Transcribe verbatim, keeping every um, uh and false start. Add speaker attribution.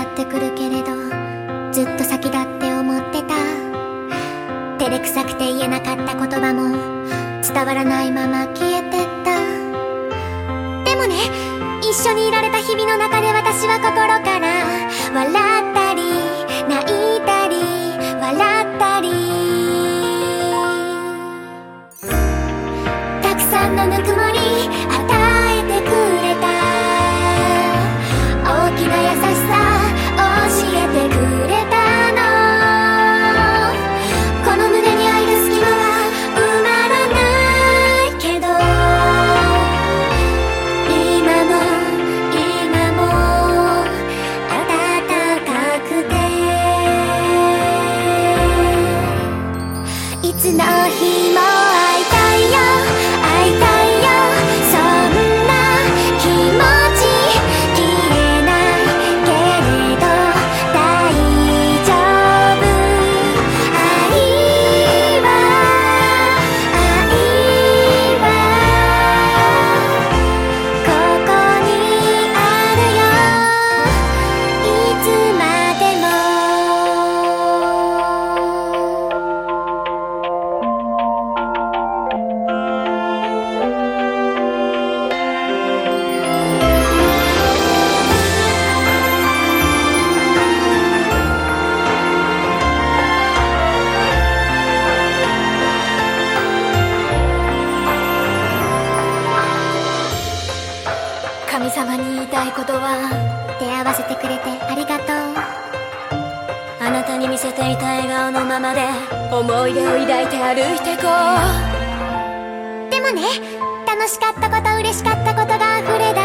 Speaker 1: やってくるけれど、ずっと先だって思ってた。照れくさくて言えなかった言葉も伝わらないまま消えてった。でもね、一緒にいられた日々の中で私は心から笑ったり泣いたり笑ったり、たくさんのぬくもり与えてくれた。大きな優しさ教えてくれたの。この胸に愛の隙間は埋まらないけど、今も今も暖かくて、いつの日も会いたいよ会いたいよ、そんな気持ち消えないけれど大丈夫。愛は愛はここにあるよ、いつまでも。神様に言いたいことは、出会わせてくれてありがとう。
Speaker 2: あなたに見せていた笑顔のままで思い出を抱いて歩いてこう。
Speaker 1: でもね、楽しかったこと嬉しかったことが溢れ出